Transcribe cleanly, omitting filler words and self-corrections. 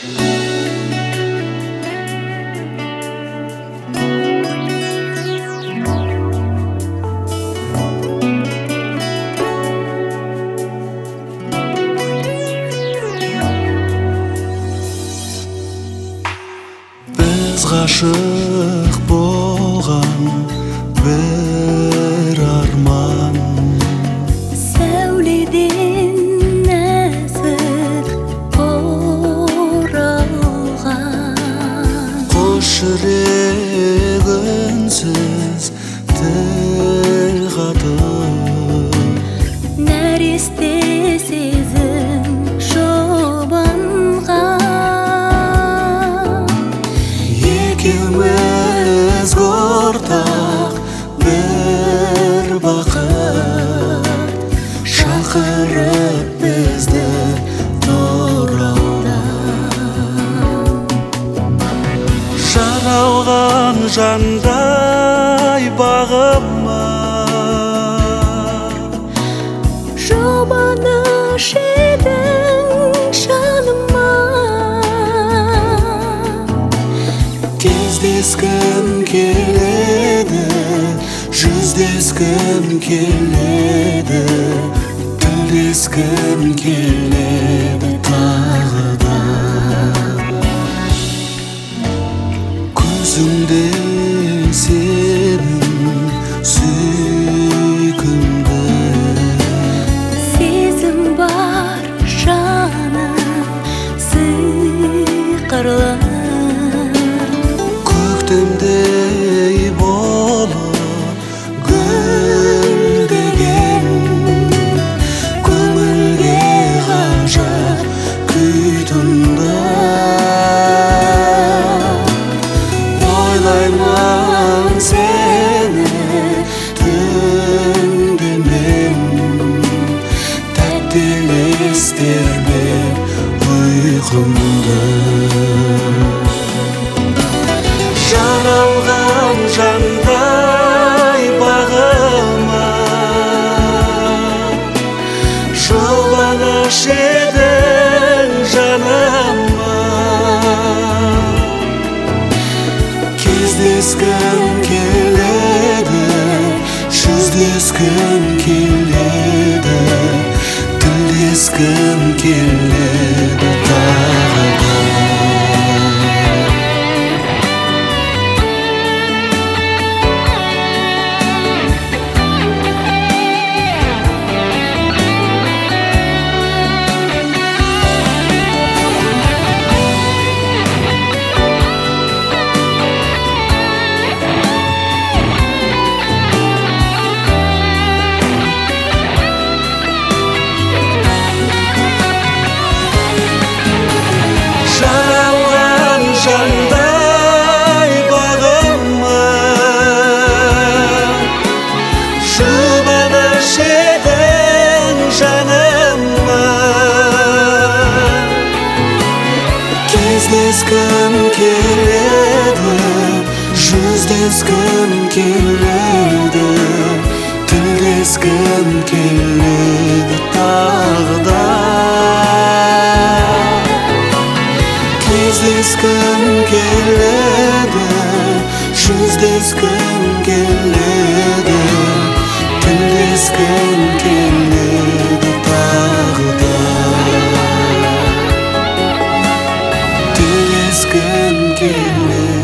Biz ғашық болған бір арман, сәуледен нәзік оралған. қош жүрек үнсіз тіл қатып, нәресте сезім жұбанған. екеуміз ортақ бір бақыт, шақырып бізді тораудан. Жаралған жандай бағыма, жұбаныш едің жаныма. кездескім келеді, жүздескім келеді, тілдескім келеді тағы да. көзіңде сенің сүйкімді, Сезім бар жаным сиқырлы. көктемдей болып гүлдеген, көңілге ғажап күй тұнды. ойлаймын сені түнде мен, тәтті елестермен ұйқымды. жаралған жандай бағыма, жұбаныш едің жаныма. кездескім келеді, жүздескім келеді, тілдескім келеді тағы да. жаралған жандай бағыма, жұбаныш едің жаныма. кездескім келеді, жүздескім келеді, тілдескім келеді тағы да. кездескім келеді, жүздескім келеді, тілдескім келеді тағы да. тілдескім келеді.